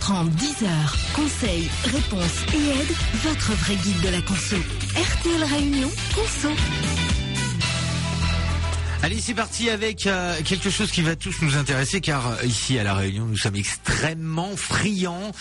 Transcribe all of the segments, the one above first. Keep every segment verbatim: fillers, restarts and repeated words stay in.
trente, dix heures. Conseils, réponses et aides. Votre vrai guide de la conso. R T L Réunion Conso. Allez, c'est parti avec euh, quelque chose qui va tous nous intéresser, car euh, ici à La Réunion, nous sommes extrêmement friands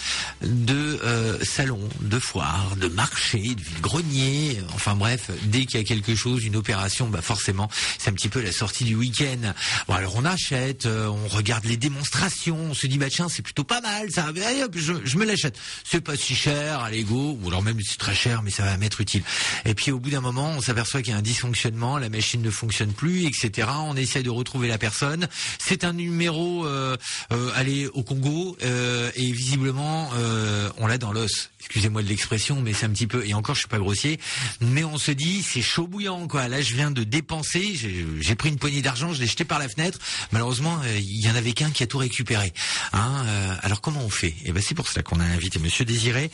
de euh, salons, de foires, de marchés, de vide-greniers. Enfin bref, dès qu'il y a quelque chose, une opération, bah forcément, c'est un petit peu la sortie du week-end. Bon, alors on achète, euh, on regarde les démonstrations, on se dit bah tiens, c'est plutôt pas mal, ça. Allez, hop, je, je me l'achète. C'est pas si cher, allez go, ou alors même c'est très cher, mais ça va m'être utile. Et puis au bout d'un moment, on s'aperçoit qu'il y a un dysfonctionnement, la machine ne fonctionne plus, et cetera. On essaie de retrouver la personne. C'est un numéro euh, euh, allé au Congo euh, et visiblement euh, on l'a dans l'os. Excusez-moi de l'expression, mais c'est un petit peu. Et encore, je suis pas grossier, mais on se dit c'est chaud bouillant quoi. Là, je viens de dépenser. J'ai, j'ai pris une poignée d'argent, je l'ai jeté par la fenêtre. Malheureusement, euh, il y en avait qu'un qui a tout récupéré. Hein, euh, alors comment on fait ? Et ben c'est pour cela qu'on a invité Monsieur Désiré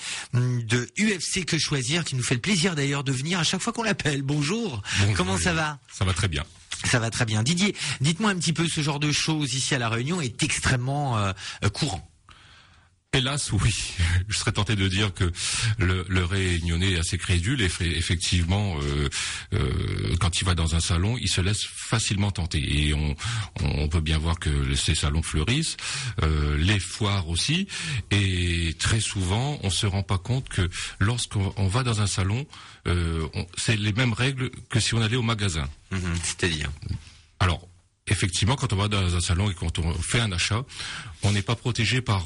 de U F C Que Choisir, qui nous fait le plaisir d'ailleurs de venir à chaque fois qu'on l'appelle. Bonjour. Bonjour. Comment ça va ? Ça va très bien. Ça va très bien. Didier, dites-moi un petit peu, ce genre de choses ici à La Réunion est extrêmement euh, courant. Hélas, oui. Je serais tenté de dire que le, le Réunionnais est assez crédule et fait, effectivement, euh, euh, quand il va dans un salon, il se laisse facilement tenter. Et on, on peut bien voir que ces salons fleurissent, euh, les foires aussi. Et très souvent, on se rend pas compte que lorsqu'on on va dans un salon, euh, on, c'est les mêmes règles que si on allait au magasin. Mmh, c'est-à-dire ? Alors, effectivement, quand on va dans un salon et quand on fait un achat, on n'est pas protégé par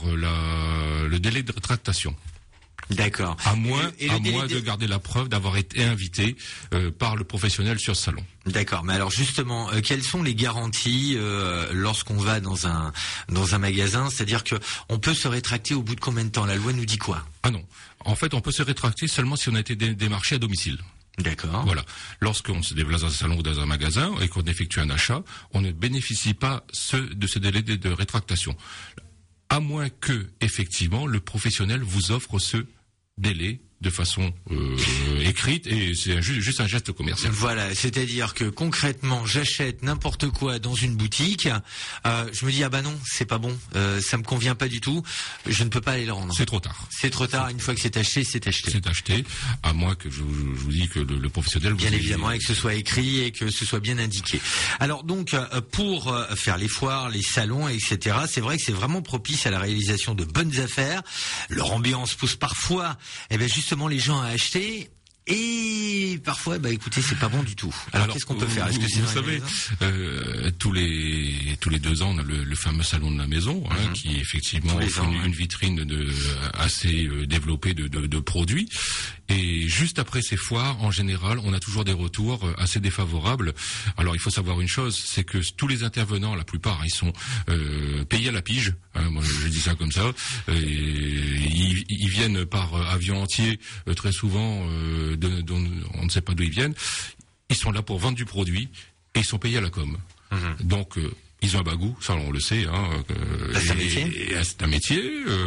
la, le délai de rétractation. D'accord. À moins, et le, et à le moins de... de garder la preuve d'avoir été invité euh, par le professionnel sur ce salon. D'accord. Mais alors justement, euh, quelles sont les garanties euh, lorsqu'on va dans un dans un magasin ? C'est-à-dire que on peut se rétracter au bout de combien de temps ? La loi nous dit quoi ? Ah non. En fait, on peut se rétracter seulement si on a été dé- démarché à domicile. D'accord. Voilà. Lorsqu'on se déplace dans un salon ou dans un magasin et qu'on effectue un achat, on ne bénéficie pas ce, de ce délai de, de rétractation. À moins que, effectivement, le professionnel vous offre ce délai de façon euh, écrite, et c'est un, juste un geste commercial. Voilà, c'est-à-dire que concrètement, j'achète n'importe quoi dans une boutique, euh, je me dis ah bah non, c'est pas bon, euh, ça me convient pas du tout, je ne peux pas aller le rendre. C'est trop tard. C'est trop tard. Une fois que c'est acheté, c'est acheté. C'est acheté, à moins que je, je, je vous dis que le, le professionnel. Bien vous évidemment, ait... et que ce soit écrit et que ce soit bien indiqué. Alors donc, pour faire les foires, les salons, et cetera, c'est vrai que c'est vraiment propice à la réalisation de bonnes affaires. Leur ambiance pousse parfois, eh ben justement les gens à acheter. Et parfois, bah écoutez, c'est pas bon du tout. Alors, Alors qu'est-ce qu'on peut faire ? Est-ce que c'est vous savez, euh, tous les tous les deux ans, on a le, le fameux salon de la maison, hein, mm-hmm. qui effectivement offre une, une vitrine de assez euh, développée de, de, de produits. Et juste après ces foires, en général, on a toujours des retours assez défavorables. Alors, il faut savoir une chose, c'est que tous les intervenants, la plupart, ils sont euh, payés à la pige. Hein, moi, je dis ça comme ça. Et ils, ils viennent par avion entier, euh, très souvent. Euh, De, de, on ne sait pas d'où ils viennent. Ils sont là pour vendre du produit et ils sont payés à la com. Mmh. Donc euh, ils ont un bagou, ça on le sait. Hein, euh, c'est un métier. Et, et, c'est un métier.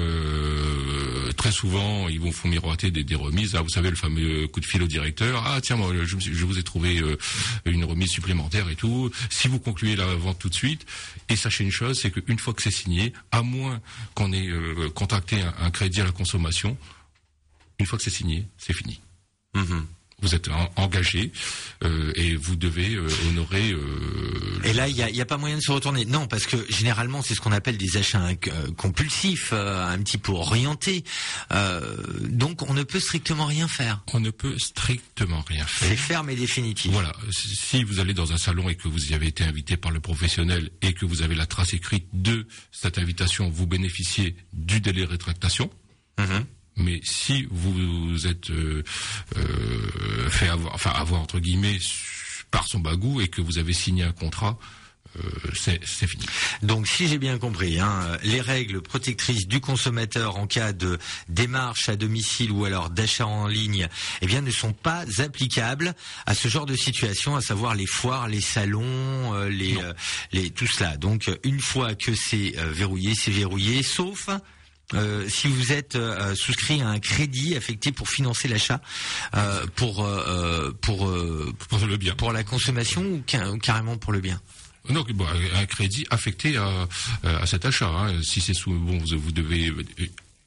Euh, très souvent, ils vont font miroiter des, des remises. Ah, vous savez, le fameux coup de fil au directeur. Ah tiens, moi, je, je vous ai trouvé euh, une remise supplémentaire et tout. Si vous concluez la vente tout de suite, et sachez une chose, c'est qu'une fois que c'est signé, à moins qu'on ait euh, contracté un, un crédit à la consommation, une fois que c'est signé, c'est fini. Mmh. Vous êtes en, engagé euh, et vous devez euh, honorer. Euh, et là, il y a, y a pas moyen de se retourner. Non, parce que généralement, c'est ce qu'on appelle des achats euh, compulsifs, euh, un petit peu orientés. Euh, donc, on ne peut strictement rien faire. On ne peut strictement rien faire. C'est ferme et définitif. Voilà. Si vous allez dans un salon et que vous y avez été invité par le professionnel et que vous avez la trace écrite de cette invitation, vous bénéficiez du délai de rétractation. Mmh. Mais si vous êtes euh, euh, fait avoir, enfin avoir entre guillemets par son bagou et que vous avez signé un contrat, euh, c'est, c'est fini. Donc, si j'ai bien compris, hein, les règles protectrices du consommateur en cas de démarche à domicile ou alors d'achat en ligne, eh bien, ne sont pas applicables à ce genre de situation, à savoir les foires, les salons, euh, les, euh, les tout cela. Donc, une fois que c'est euh, verrouillé, c'est verrouillé, sauf Euh, si vous êtes euh, souscrit à un crédit affecté pour financer l'achat, euh, pour euh, pour euh, pour le bien, pour la consommation ou, car- ou carrément pour le bien. Donc bon, un crédit affecté à, à cet achat. Hein. Si c'est sous bon, vous, vous devez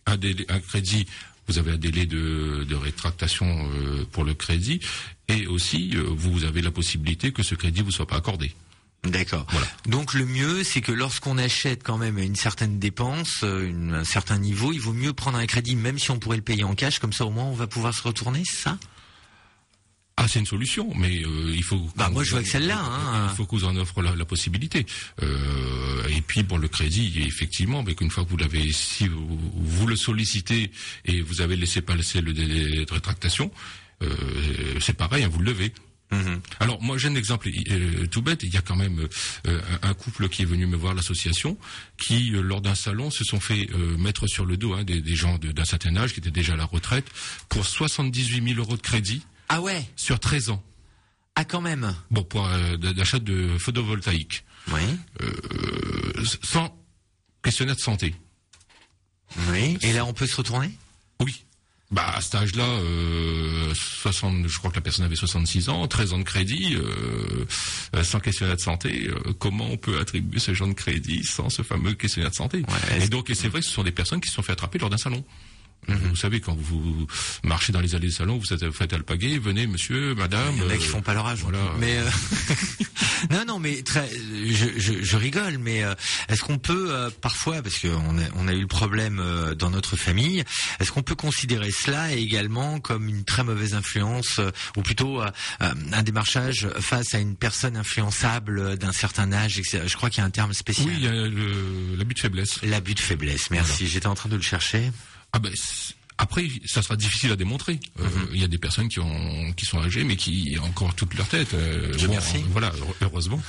un, délai, un crédit, vous avez un délai de, de rétractation euh, pour le crédit, et aussi euh, vous avez la possibilité que ce crédit vous soit pas accordé. D'accord. Voilà. Donc le mieux, c'est que lorsqu'on achète quand même une certaine dépense, une, un certain niveau, il vaut mieux prendre un crédit, même si on pourrait le payer en cash, comme ça au moins on va pouvoir se retourner, c'est ça ? Ah, c'est une solution, mais euh, il faut. Bah moi je vois que celle-là. Hein. Il faut qu'on vous en offre la, la possibilité. Euh, et puis pour le crédit, effectivement, mais qu'une fois que vous l'avez, si vous, vous le sollicitez et vous avez laissé passer le délai de rétractation, euh, c'est pareil, hein, vous le levez. Mmh. Alors moi j'ai un exemple euh, tout bête. Il y a quand même euh, un couple qui est venu me voir l'association, qui euh, lors d'un salon se sont fait euh, mettre sur le dos hein, des, des gens de, d'un certain âge qui étaient déjà à la retraite pour soixante-dix-huit mille euros de crédit. Ah ouais. Sur treize ans. Ah quand même. Bon pour euh, d'achat de photovoltaïque. Oui. Euh, sans questionnaire de santé. Oui. Et là on peut se retourner ? Oui. Bah à cet âge-là, euh, soixante, je crois que la personne avait soixante-six ans, treize ans de crédit, euh, sans questionnaire de santé. Euh, comment on peut attribuer ce genre de crédit sans ce fameux questionnaire de santé ? Ouais, et donc, et c'est vrai que ce sont des personnes qui se sont fait attraper lors d'un salon. Mmh. Vous savez, quand vous marchez dans les allées des salons, vous êtes faites alpaguer, venez monsieur, madame. Il y en a euh, qui font pas leur âge. Voilà. Mais euh... non, non, mais très, je, je, je rigole, mais euh, est-ce qu'on peut euh, parfois, parce qu'on a, on a eu le problème euh, dans notre famille, est-ce qu'on peut considérer cela également comme une très mauvaise influence, euh, ou plutôt euh, un démarchage face à une personne influençable d'un certain âge, et cetera. Je crois qu'il y a un terme spécial. Oui, il y a le, l'abus de faiblesse. L'abus de faiblesse, merci. Voilà. J'étais en train de le chercher. Ah ben, après, ça sera difficile à démontrer. Il euh, mm-hmm. y a des personnes qui ont, qui sont âgées, mais qui ont encore toute leur tête. Euh, bon, merci. Euh, voilà, heureusement.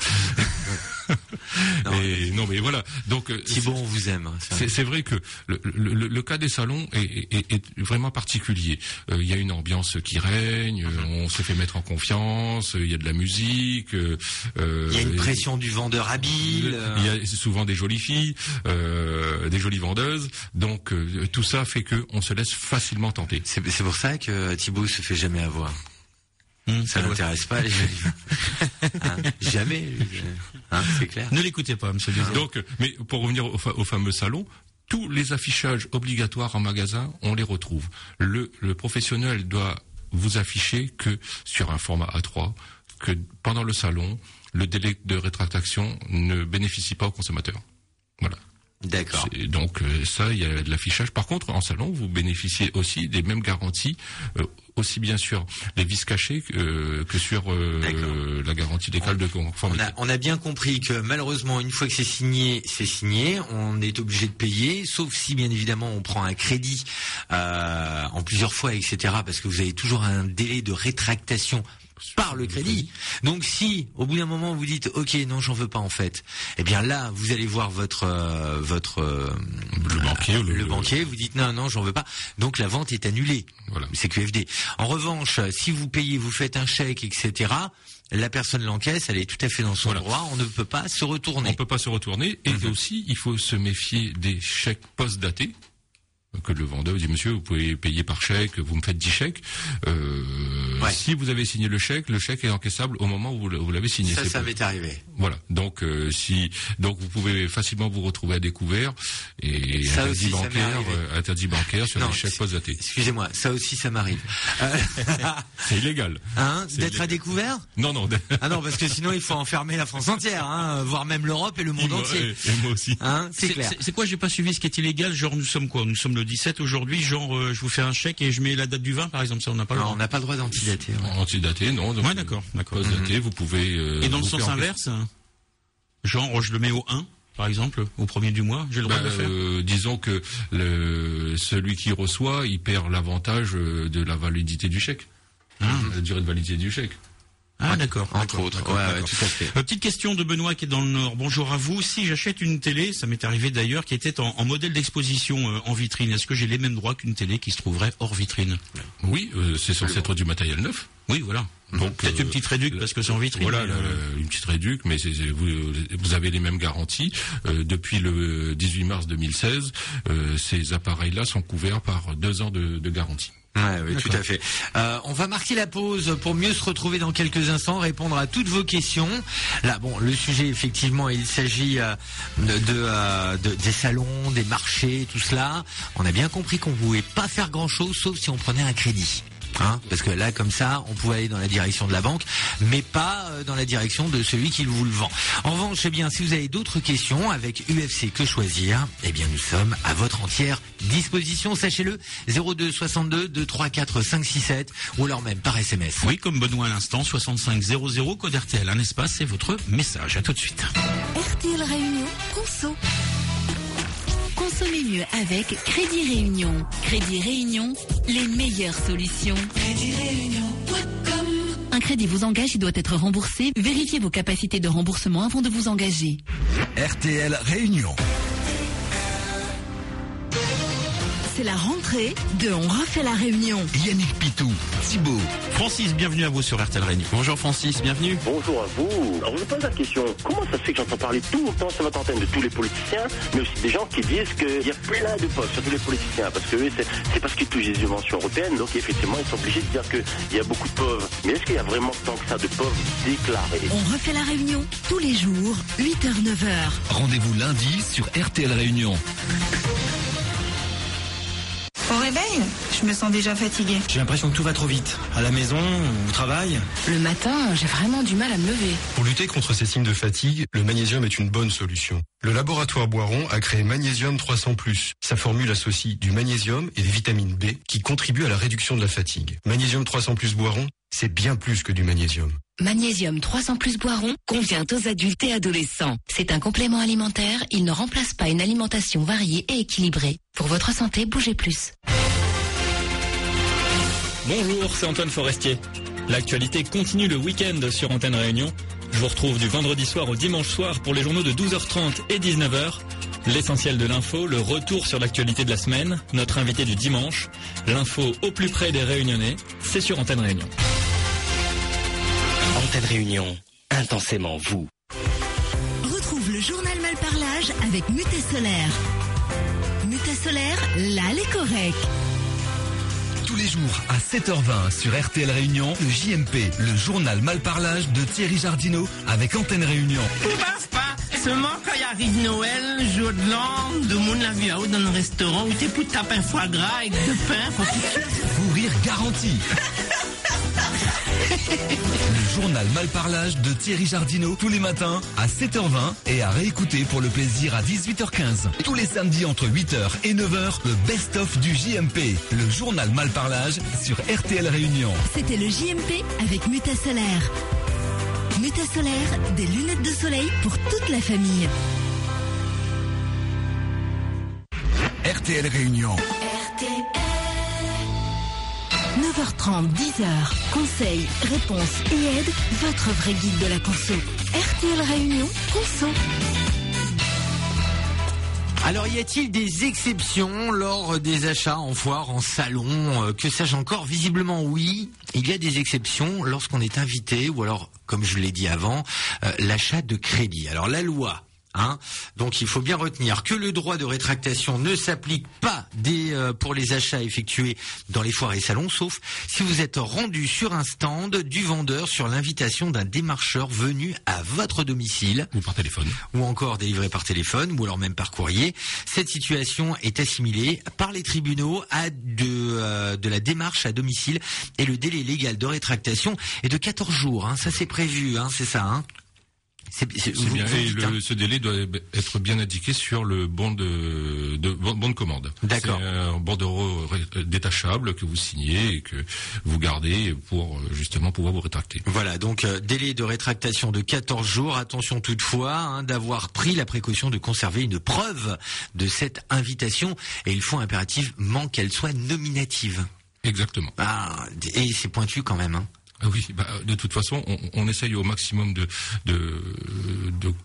non, et, non, mais voilà. Donc, Thibaut, on vous aime. C'est, c'est vrai que le, le, le cas des salons est, est, est vraiment particulier. Il euh, y a une ambiance qui règne. Mm-hmm. On se fait mettre en confiance. Il y a de la musique. Il euh, y a une pression du vendeur habile. Il y a souvent des jolies filles, euh, des jolies vendeuses. Donc, euh, tout ça fait que on se laisse facilement tenter. C'est, c'est pour ça que Thibaut se fait jamais avoir. Mmh, ça n'intéresse pas les jolies. Hein, jamais. Hein, c'est clair. Ne l'écoutez pas, monsieur Désir. Donc, mais pour revenir au, fa- au fameux salon, tous les affichages obligatoires en magasin, on les retrouve. Le, le professionnel doit vous afficher que sur un format A trois, que pendant le salon, le délai de rétractation ne bénéficie pas au consommateur. Voilà. D'accord. C'est, donc euh, ça, il y a de l'affichage. Par contre, en salon, vous bénéficiez aussi des mêmes garanties, euh, aussi bien sur les vis cachés euh, que sur euh, la garantie légale de conformité. On a, on a bien compris que malheureusement, une fois que c'est signé, c'est signé. On est obligé de payer, sauf si bien évidemment on prend un crédit euh, en plusieurs fois, et cetera. Parce que vous avez toujours un délai de rétractation par le crédit. Donc si au bout d'un moment vous dites ok non j'en veux pas en fait, eh bien là vous allez voir votre euh, votre euh, le banquier euh, le, le banquier vous dites non non j'en veux pas, donc la vente est annulée. Voilà. C'est Q F D. En revanche si vous payez, vous faites un chèque, etc., la personne l'encaisse, elle est tout à fait dans son voilà. droit, on ne peut pas se retourner. On peut pas se retourner et mm-hmm. aussi il faut se méfier des chèques post-datés. Que le vendeur dit monsieur vous pouvez payer par chèque, vous me faites dix chèques. Euh, ouais. Si vous avez signé le chèque, le chèque est encaissable au moment où vous l'avez signé. Ça, c'est ça pas... m'est arrivé. Voilà. Donc euh, si donc vous pouvez facilement vous retrouver à découvert et ça interdit aussi, bancaire, euh, interdit bancaire sur non, des chèques post-datés. Excusez-moi, ça aussi ça m'arrive. C'est illégal. Hein, c'est d'être illégal. à découvert ? Non non. Ah non parce que sinon il faut enfermer la France entière, hein, voire même l'Europe et le monde et moi, entier. Et, et moi aussi. Hein, c'est, c'est clair. C'est, c'est quoi j'ai pas suivi ce qui est illégal, genre nous sommes quoi ? Nous sommes le dix-sept aujourd'hui. Genre, euh, je vous fais un chèque et je mets la date du vingt, par exemple, ça on n'a pas le droit. Non, on n'a pas le droit d'antidater. Ouais. Antidater, non. Donc, ouais, d'accord, d'accord. Post-daté, mm-hmm. vous pouvez. Euh, et dans le sens inverse, genre, je le mets au un, par exemple, au premier du mois, j'ai le droit bah, de le faire. Euh, disons que le, celui qui reçoit, il perd l'avantage de la validité du chèque, ah. la durée de validité du chèque. Ah, d'accord. Entre d'accord, autres. D'accord, ouais, d'accord. ouais, tout à fait. Euh, petite question de Benoît qui est dans le Nord. Bonjour à vous. Si j'achète une télé, ça m'est arrivé d'ailleurs, qui était en, en modèle d'exposition euh, en vitrine, est-ce que j'ai les mêmes droits qu'une télé qui se trouverait hors vitrine ? Oui, euh, c'est censé être du matériel neuf. Oui, voilà. Donc peut-être euh, une petite réduc parce que c'est en vitrine. Voilà, euh... une petite réduc, mais c'est, c'est, vous, vous avez les mêmes garanties. Euh, depuis le dix-huit mars deux mille seize, euh, ces appareils-là sont couverts par deux ans de, de garantie. Ouais, oui, tout à fait. Euh, on va marquer la pause pour mieux se retrouver dans quelques instants, répondre à toutes vos questions. Là, bon, le sujet, effectivement, il s'agit euh, de, euh, de des salons, des marchés, tout cela. On a bien compris qu'on ne pouvait pas faire grand-chose, sauf si on prenait un crédit. Hein, parce que là, comme ça, on pouvait aller dans la direction de la banque, mais pas euh, dans la direction de celui qui vous le vend. En revanche, eh bien, si vous avez d'autres questions avec U F C Que Choisir, eh bien, nous sommes à votre entière disposition. Sachez-le, zéro deux soixante-deux deux trois quatre cinq six sept ou alors même par S M S. Oui, comme Benoît à l'instant, soixante-cinq zéro zéro, code R T L. Un espace, c'est votre message. À tout de suite. R T L Réunion, Conso. Consommez mieux avec Crédit Réunion. Crédit Réunion, les meilleures solutions. Crédit Réunion point com. Un crédit vous engage, il doit être remboursé. Vérifiez vos capacités de remboursement avant de vous engager. R T L Réunion. C'est la rentrée de On refait la Réunion. Yannick Pitou, Thibaut. Francis, bienvenue à vous sur R T L Réunion. Bonjour Francis, bienvenue. Bonjour à vous. Alors je vous pose la question, comment ça se fait que j'entends parler tout le temps sur votre antenne de tous les politiciens, mais aussi des gens qui disent qu'il y a plein de postes sur tous les politiciens, parce que eux, c'est, c'est parce qu'ils touchent des dimensions européennes, donc effectivement ils sont obligés de dire qu'il y a beaucoup de pauvres. Mais est-ce qu'il y a vraiment tant que ça de pauvres déclarés? On refait la Réunion tous les jours, huit heures neuf heures. Rendez-vous lundi sur R T L Réunion. Au réveil, je me sens déjà fatiguée. J'ai l'impression que tout va trop vite. À la maison, au travail. Le matin, j'ai vraiment du mal à me lever. Pour lutter contre ces signes de fatigue, le magnésium est une bonne solution. Le laboratoire Boiron a créé Magnésium trois cents plus. Sa formule associe du magnésium et des vitamines B qui contribuent à la réduction de la fatigue. Magnésium trois cents plus Boiron, c'est bien plus que du magnésium. Magnésium trois cents plus Boiron convient aux adultes et adolescents. C'est un complément alimentaire, il ne remplace pas une alimentation variée et équilibrée. Pour votre santé, bougez plus. Bonjour, c'est Antoine Forestier. L'actualité continue le week-end sur Antenne Réunion. Je vous retrouve du vendredi soir au dimanche soir pour les journaux de douze heures trente et dix-neuf heures. L'essentiel de l'info, le retour sur l'actualité de la semaine, notre invité du dimanche, l'info au plus près des Réunionnais, c'est sur Antenne Réunion. Antenne Réunion, intensément vous. Retrouve le journal Malparlage avec Muté Solaire. Muté Solaire, là les corrects. Tous les jours à sept heures vingt sur R T L Réunion, le J M P, le journal Malparlage de Thierry Jardineau avec Antenne Réunion. Tout passe pas. Seulement quand il arrive Noël, jour de l'an, de monde la vie à haut dans un restaurant où t'es pour taper un foie gras avec de pain. Pour... Vous rire garanti. Le journal Malparlage de Thierry Jardineau tous les matins à sept heures vingt et à réécouter pour le plaisir à dix-huit heures quinze. Tous les samedis entre huit heures et neuf heures, le best-of du J M P, le journal Malparlage sur R T L Réunion. C'était le J M P avec Muta Solaire. Muta Solaire, des lunettes de soleil pour toute la famille. R T L Réunion. R T L. neuf heures trente, dix heures. Conseils, réponses et aides. Votre vrai guide de la conso. R T L Réunion, Conso. Alors, y a-t-il des exceptions lors des achats en foire, en salon, euh, que sache encore? Visiblement, oui. Il y a des exceptions lorsqu'on est invité ou alors, comme je l'ai dit avant, euh, l'achat de crédit. Alors, la loi... Hein donc il faut bien retenir que le droit de rétractation ne s'applique pas des, euh, pour les achats effectués dans les foires et salons, sauf si vous êtes rendu sur un stand du vendeur sur l'invitation d'un démarcheur venu à votre domicile. Ou par téléphone. Ou encore délivré par téléphone, ou alors même par courrier. Cette situation est assimilée par les tribunaux à de, euh, de la démarche à domicile et le délai légal de rétractation est de quatorze jours. Hein, ça c'est prévu, hein, c'est ça. Hein. C'est, c'est, c'est bien, et le, ce délai doit être bien indiqué sur le bon de, de bon de commande. D'accord. C'est un bordereau détachable que vous signez et que vous gardez pour justement pouvoir vous rétracter. Voilà, donc euh, délai de rétractation de quatorze jours. Attention toutefois hein, d'avoir pris la précaution de conserver une preuve de cette invitation et il faut impérativement qu'elle soit nominative. Exactement. Ah, et c'est pointu quand même. Hein. Oui, bah, de toute façon, on, on essaye au maximum de, de, de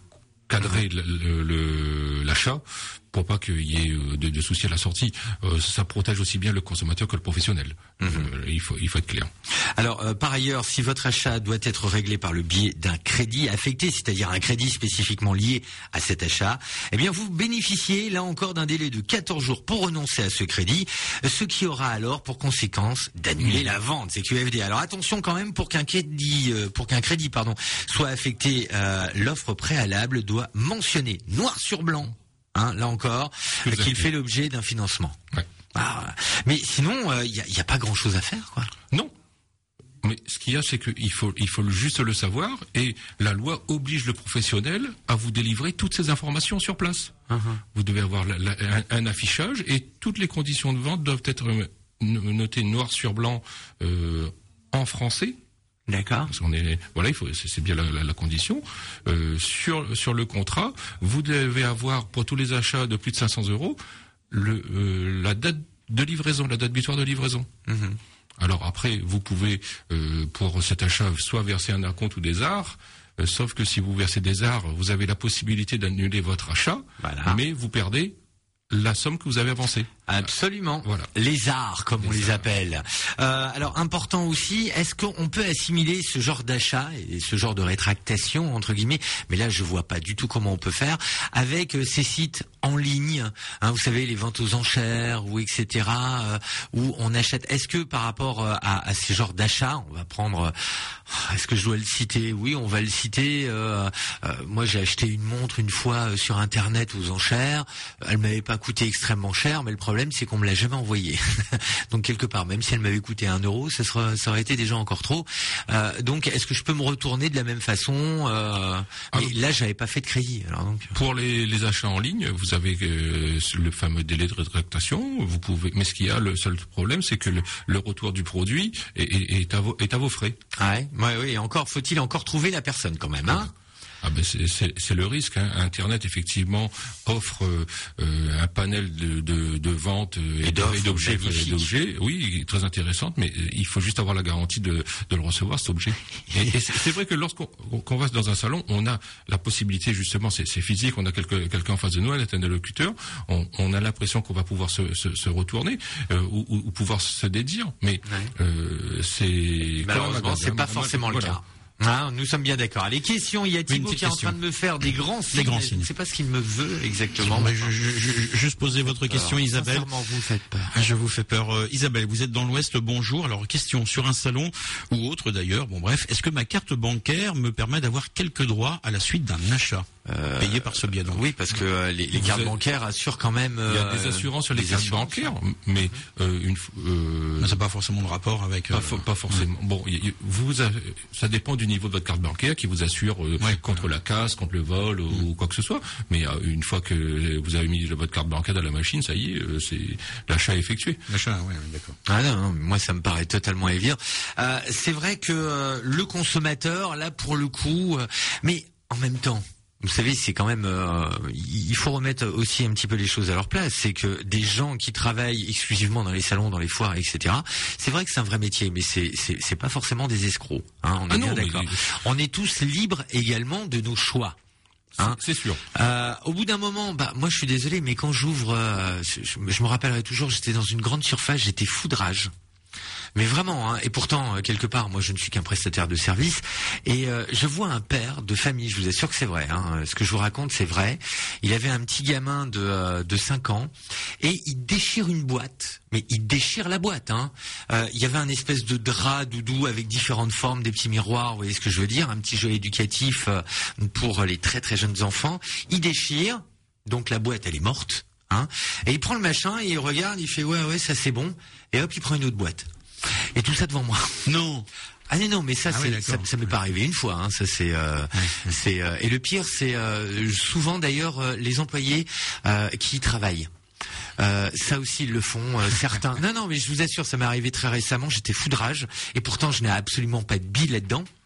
cadrer le, le, l'achat pour pas qu'il y ait de, de soucis à la sortie. Euh, ça protège aussi bien le consommateur que le professionnel. Mmh. Euh, il faut il faut être clair. Alors euh, par ailleurs, si votre achat doit être réglé par le biais d'un crédit affecté, c'est-à-dire un crédit spécifiquement lié à cet achat, eh bien vous bénéficiez là encore d'un délai de quatorze jours pour renoncer à ce crédit, ce qui aura alors pour conséquence d'annuler mmh. la vente. C'est Q F D. Alors attention quand même, pour qu'un crédit euh, pour qu'un crédit pardon soit affecté, euh, l'offre préalable doit mentionner noir sur blanc. Hein, là encore, euh, qu'il fait l'objet d'un financement. Ouais. Ah, mais sinon, il euh, n'y a, y a pas grand-chose à faire, quoi. Non. Mais ce qu'il y a, c'est qu'il faut, il faut juste le savoir, et la loi oblige le professionnel à vous délivrer toutes ces informations sur place. Uh-huh. Vous devez avoir la, la, un, un affichage, et toutes les conditions de vente doivent être notées noir sur blanc euh, en français. D'accord. Parce qu'on est, voilà, il faut, c'est, c'est bien la, la, la condition. Euh, sur sur le contrat, vous devez avoir pour tous les achats de plus de cinq cents euros le euh, la date de livraison, la date butoir de livraison. Mmh. Alors après, vous pouvez euh, pour cet achat soit verser un acompte ou des arts. Euh, sauf que si vous versez des arts, vous avez la possibilité d'annuler votre achat, voilà. Mais vous perdez la somme que vous avez avancée. Absolument. Voilà. Les arts, comme les on les arts. appelle. Euh, alors, important aussi, est-ce qu'on peut assimiler ce genre d'achat et ce genre de rétractation, entre guillemets, mais là, je vois pas du tout comment on peut faire, avec euh, ces sites en ligne, hein, vous savez, les ventes aux enchères, ou et cetera, euh, où on achète. Est-ce que par rapport euh, à, à ces genres d'achats, on va prendre... Euh, est-ce que je dois le citer ? Oui, on va le citer. Euh, euh, moi, j'ai acheté une montre une fois euh, sur Internet aux enchères. Elle m'avait pas coûté extrêmement cher, mais le problème, c'est qu'on me l'a jamais envoyée. Donc quelque part, même si elle m'avait coûté un euro, ça, sera, ça aurait été déjà encore trop. Euh, donc, est-ce que je peux me retourner de la même façon euh, Mais alors, là, j'avais pas fait de crédit. Alors donc. Pour les, les achats en ligne, vous avez euh, le fameux délai de rétractation. Vous pouvez, mais ce qu'il y a, le seul problème, c'est que le, le retour du produit est, est, est, à vos, est à vos frais. Ah ouais, ouais, oui. Encore faut-il encore trouver la personne quand même, hein. Ah ben c'est, c'est, c'est le risque. Hein. Internet effectivement offre euh, un panel de, de, de ventes et, et d'objets, d'objets, oui, très intéressante, mais il faut juste avoir la garantie de, de le recevoir cet objet. Et, et c'est, c'est vrai que lorsqu'on qu'on va dans un salon, on a la possibilité justement, c'est, c'est physique, on a quelque, quelqu'un en face de nous, un interlocuteur, on, on a l'impression qu'on va pouvoir se, se, se retourner euh, ou, ou pouvoir se dédire, mais ouais. euh, c'est malheureusement c'est pas forcément le cas. Ah, nous sommes bien d'accord. Les questions, il y a Thibaut qui est en train de me faire des grands signes. Des grands signes. Je ne sais pas ce qu'il me veut exactement. Mais je, je, je, juste poser votre question, alors, Isabelle. Vous faites peur. Je vous fais peur. Euh, Isabelle, vous êtes dans l'Ouest, bonjour. Alors, question sur un salon ou autre d'ailleurs. Bon, bref, est-ce que ma carte bancaire me permet d'avoir quelques droits à la suite d'un achat euh, payé par ce biais donc? Oui, parce que euh, les, les cartes êtes... bancaires assurent quand même. Euh, il y a des assurances sur les cartes bancaires, mais euh, une. Euh, mais ça n'a pas forcément de rapport avec. Euh, pas, fo- pas forcément. Ouais. Bon, y, y, vous, avez, ça dépend du niveau de votre carte bancaire qui vous assure euh, ouais. contre la casse, contre le vol mmh. ou quoi que ce soit. Mais euh, une fois que vous avez mis votre carte bancaire dans la machine, ça y est, euh, c'est l'achat est effectué. L'achat, oui, d'accord. Ah non, non, moi ça me paraît totalement évident. Euh, c'est vrai que euh, le consommateur, là pour le coup, euh, mais en même temps. Vous savez, c'est quand même, euh, il faut remettre aussi un petit peu les choses à leur place. C'est que des gens qui travaillent exclusivement dans les salons, dans les foires, et cetera. C'est vrai que c'est un vrai métier, mais c'est c'est, c'est pas forcément des escrocs. Hein, on est ah bien non, d'accord. Mais... On est tous libres également de nos choix. Hein. C'est sûr. Euh, au bout d'un moment, bah moi je suis désolé, mais quand j'ouvre, euh, je, je me rappellerai toujours, j'étais dans une grande surface, j'étais fou de rage. Mais vraiment, hein, et pourtant, quelque part, moi je ne suis qu'un prestataire de service, et euh, je vois un père de famille, je vous assure que c'est vrai, hein, ce que je vous raconte c'est vrai, il avait un petit gamin de, euh, de cinq ans, et il déchire une boîte, mais il déchire la boîte, hein. Euh, il y avait un espèce de drap doudou avec différentes formes, des petits miroirs, vous voyez ce que je veux dire, un petit jeu éducatif euh, pour les très très jeunes enfants, il déchire, donc la boîte elle est morte, hein, et il prend le machin, et il regarde, il fait ouais ouais ça c'est bon, et hop il prend une autre boîte. Et tout ça devant moi. Non. Ah non non mais ça ah c'est oui, ça, ça m'est pas arrivé une fois hein, ça c'est euh, ouais. c'est euh, et le pire c'est euh, souvent d'ailleurs euh, les employés euh, qui y travaillent. Euh, ça aussi ils le font euh, certains. Non non mais je vous assure ça m'est arrivé très récemment, j'étais fou de rage et pourtant je n'ai absolument pas de bille là-dedans.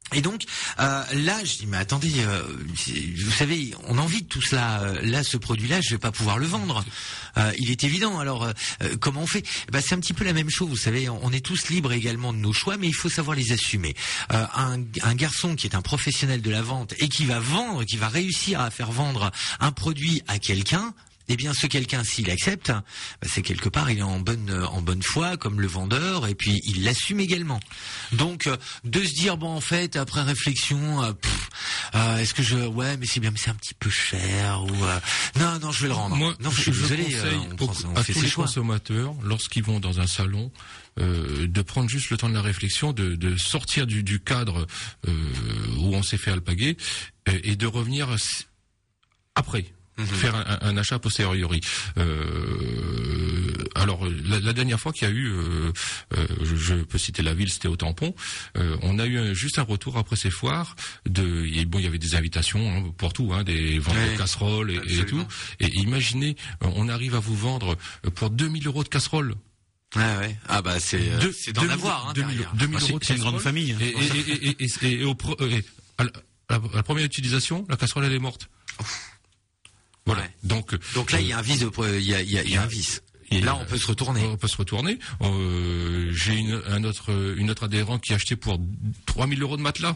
Et donc euh, là, je dis mais attendez, euh, vous savez, on a envie de tout cela. Là, ce produit-là, je vais pas pouvoir le vendre. Euh, il est évident. Alors, euh, comment on fait ? Bah, c'est un petit peu la même chose. Vous savez, on est tous libres également de nos choix, mais il faut savoir les assumer. Euh, un, un garçon qui est un professionnel de la vente et qui va vendre, qui va réussir à faire vendre un produit à quelqu'un. Eh bien, ce quelqu'un, s'il accepte, bah, c'est quelque part, il est en bonne en bonne foi, comme le vendeur, et puis il l'assume également. Donc, euh, de se dire, bon, en fait, après réflexion, euh, pff, euh, est-ce que je, ouais, mais c'est bien, mais c'est un petit peu cher, ou euh, non, non, je vais le rendre. Moi, non, je suis désolé. Euh, on, prend, on à fait tous ses les choix. consommateurs, lorsqu'ils vont dans un salon, euh, de prendre juste le temps de la réflexion, de, de sortir du, du cadre euh, où on s'est fait alpaguer, et, et de revenir après. Faire un, un achat posteriori. Euh, alors la, la dernière fois qu'il y a eu, euh, euh, je, je peux citer la ville, c'était au Tampon. Euh, on a eu un, juste un retour après ces foires. De, et bon, il y avait des invitations hein, pour tout, hein, des ventes ouais, de casseroles et, et tout. Et imaginez, on arrive à vous vendre pour deux mille euros de casseroles. Ah ouais. Ah bah c'est de, c'est d'en avoir. Hein, deux mille euros. C'est une grande famille. Et, et, et, et, et, et, au, et à, la, à la première utilisation, la casserole elle est morte. Voilà. Ouais. Donc, donc là, il y a un vice. De, il y a, il y a, il y a un vice. Et là, on peut se retourner. On peut se retourner. Euh, j'ai une, un autre, une autre adhérent qui a acheté pour trois mille euros de matelas.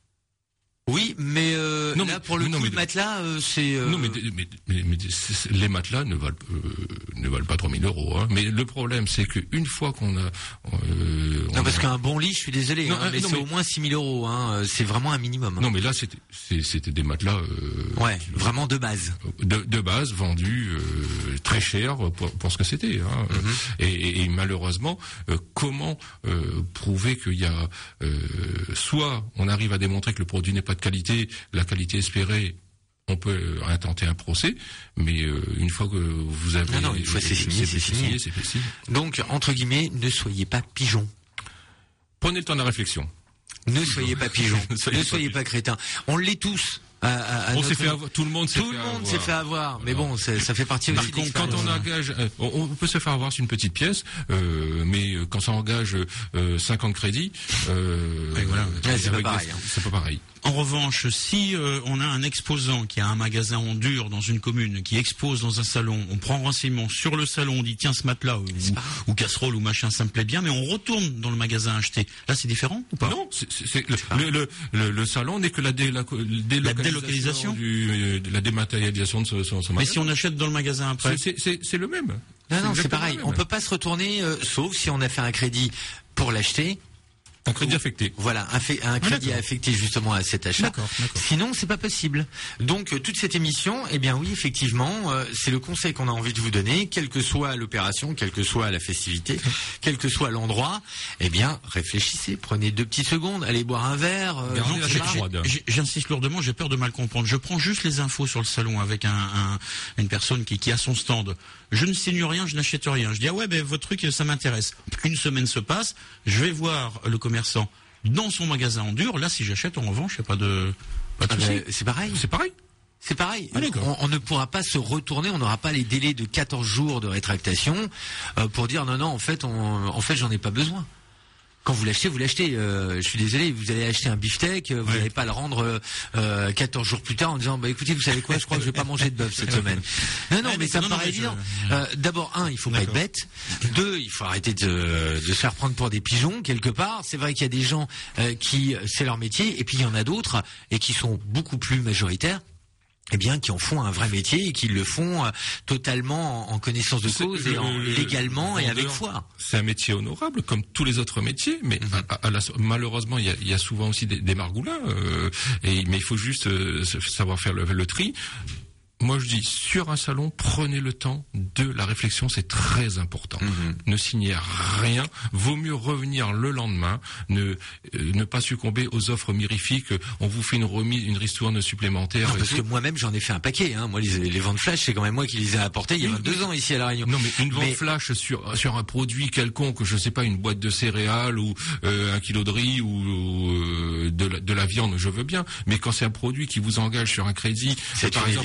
Oui, mais euh, non, là mais, pour le non, coup, mais, le matelas, euh, c'est. Euh... Non, mais, mais, mais, mais les matelas ne valent euh, ne valent pas trois mille euros. Hein. Mais le problème, c'est qu'une fois qu'on a. Euh, non, on parce a... qu'un bon lit, je suis désolé, non, hein, mais non, c'est mais... au moins six mille euros. Hein, c'est vraiment un minimum. Hein. Non, mais là, c'était c'était des matelas. Euh, ouais, vraiment de base. De, de base, vendus euh, très cher pour, pour ce que c'était. Hein. Mm-hmm. Et, et, et malheureusement, euh, comment euh, prouver qu'il y a euh, soit on arrive à démontrer que le produit n'est pas de qualité, la qualité espérée, on peut intenter un procès, mais euh, une fois que vous avez... Non, non, une fois c'est signé, c'est signé. C'est signé. Donc, entre guillemets, ne soyez pas pigeon. Prenez le temps de la réflexion. Ne soyez pas pigeon. ne soyez, ne soyez pas, pas crétin. On l'est tous. À, à, à on notre... s'est fait avoir, tout le monde s'est tout fait le monde avoir. s'est fait avoir, mais bon, ça fait partie aussi. Quand, quand on engage, euh, on, on peut se faire avoir sur une petite pièce, euh, mais quand ça engage euh, cinquante crédits, euh, voilà, ouais, c'est pas pareil. Hein. C'est pas pareil. En revanche, si euh, on a un exposant qui a un magasin en dur dans une commune, qui expose dans un salon, on prend renseignement sur le salon, on dit tiens ce matelas ou, ou casserole ou machin, ça me plaît bien, mais on retourne dans le magasin acheter. Là, c'est différent ou pas? Non, c'est, c'est, c'est le, le, le, le salon n'est que la, dé, la, délocalisation, la délocalisation du, la dématérialisation de ce, ce, ce magasin. Mais si on achète dans le magasin après, c'est, c'est, c'est le même. Non, non, c'est pareil. On peut pas se retourner, euh, sauf si on a fait un crédit pour l'acheter. Un crédit affecté. Voilà, un, fait, un crédit ah, affecté justement à cet achat. D'accord, d'accord. Sinon, c'est pas possible. Donc, euh, toute cette émission, eh bien oui, effectivement, euh, c'est le conseil qu'on a envie de vous donner, quelle que soit l'opération, quelle que soit la festivité, quel que soit l'endroit, eh bien, réfléchissez, prenez deux petites secondes, allez boire un verre. Euh, non, j'ai, j'insiste lourdement, j'ai peur de mal comprendre. Je prends juste les infos sur le salon avec un, un une personne qui, qui a son stand. Je ne signe rien, je n'achète rien. Je dis ah ouais, ben votre truc, ça m'intéresse. Une semaine se passe, je vais voir le commerçant dans son magasin en dur. Là, si j'achète, en revanche, il n'y a pas de, pas de ah ben, c'est pareil. C'est pareil. C'est pareil. Ah, on, on ne pourra pas se retourner. On n'aura pas les délais de quatorze jours de rétractation euh, pour dire non, non. En fait, on, en fait, j'en ai pas besoin. Quand vous l'achetez, vous l'achetez. Euh, je suis désolé, vous allez acheter un beefsteak, vous n'allez ouais. pas le rendre euh, quatorze jours plus tard en disant bah écoutez, vous savez quoi, je crois que je vais pas manger de bœuf cette semaine. Non, non, ouais, mais, mais ça me paraît évident. Je... Euh, d'abord, un, il faut D'accord. pas être bête. Deux, il faut arrêter de, de se faire prendre pour des pigeons quelque part. C'est vrai qu'il y a des gens euh, qui c'est leur métier, et puis il y en a d'autres et qui sont beaucoup plus majoritaires. Eh bien, qui en font un vrai métier et qui le font euh, totalement en, en connaissance de cause c'est, et en, le, légalement le, et avec foi. C'est un métier honorable comme tous les autres métiers, mais mm-hmm. à, à la, malheureusement, il y a, il y a souvent aussi des, des margoulins. Euh, et, mais il faut juste euh, savoir faire le, le tri. Moi, je dis, sur un salon, prenez le temps de la réflexion, c'est très important. Mm-hmm. Ne signez rien. Vaut mieux revenir le lendemain, ne euh, ne pas succomber aux offres mirifiques. On vous fait une remise, une ristourne supplémentaire. Non, parce que moi-même, j'en ai fait un paquet. Hein. Moi, les, les ventes flash, c'est quand même moi qui les ai apportés il y a vingt-deux ans ici à La Réunion. Non, mais une vente mais... flash sur sur un produit quelconque, je sais pas, une boîte de céréales ou euh, un kilo de riz ou, ou euh, de, la, de la viande, je veux bien. Mais quand c'est un produit qui vous engage sur un crédit, c'est par exemple.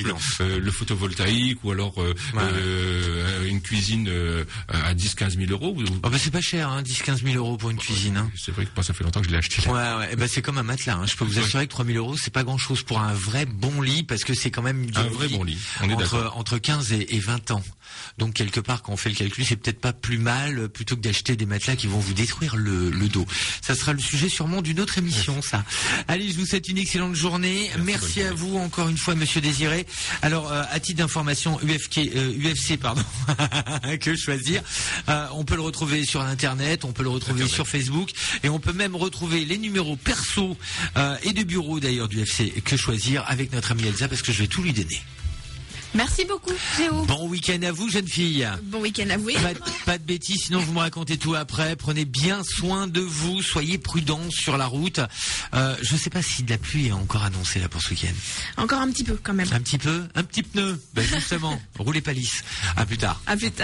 euh, le photovoltaïque ou alors euh, ouais. euh, une cuisine euh, à dix quinze mille euros. Oh bah c'est pas cher, hein, dix quinze mille euros pour une cuisine. Hein. C'est vrai que moi, ça fait longtemps que je l'ai acheté. Ouais, ouais. Et bah c'est comme un matelas. Hein. Je peux vous assurer ouais. que trois mille euros, c'est pas grand chose pour un vrai bon lit, parce que c'est quand même un vrai bon lit. On est entre, entre quinze et, et vingt ans. Donc quelque part, quand on fait le calcul, c'est peut-être pas plus mal plutôt que d'acheter des matelas qui vont vous détruire le, le dos. Ça sera le sujet sûrement d'une autre émission, ça. Allez, je vous souhaite une excellente journée. Merci, Merci à journée. vous encore une fois, Monsieur Désiré. Alors, euh, à titre d'information, U F K, euh, U F C, pardon, que choisir. Euh, on peut le retrouver sur Internet, on peut le retrouver Internet. sur Facebook, et on peut même retrouver les numéros perso euh, et de bureau d'ailleurs du U F C que choisir avec notre amie Elsa, parce que je vais tout lui donner. Merci beaucoup, Géo. Bon week-end à vous, jeune fille. Bon week-end à vous. Pas, pas de bêtises, sinon vous me racontez tout après. Prenez bien soin de vous, soyez prudents sur la route. Euh, je ne sais pas si de la pluie est encore annoncée là pour ce week-end. Encore un petit peu quand même. Un petit peu, un petit pneu. Ben justement, roulez pas lisse. À plus tard. À plus tard.